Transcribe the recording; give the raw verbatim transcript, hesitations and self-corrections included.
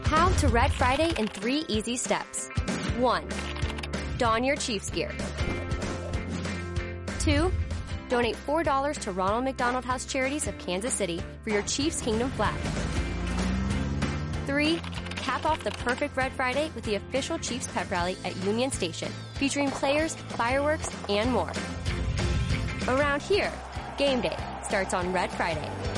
How to Red Friday in three easy steps. One, don your Chiefs gear. Two, donate four dollars to Ronald McDonald House Charities of Kansas City for your Chiefs Kingdom flag. Three, cap off the perfect Red Friday with the official Chiefs pep rally at Union Station, featuring players, fireworks, and more. Around here, game day starts on Red Friday.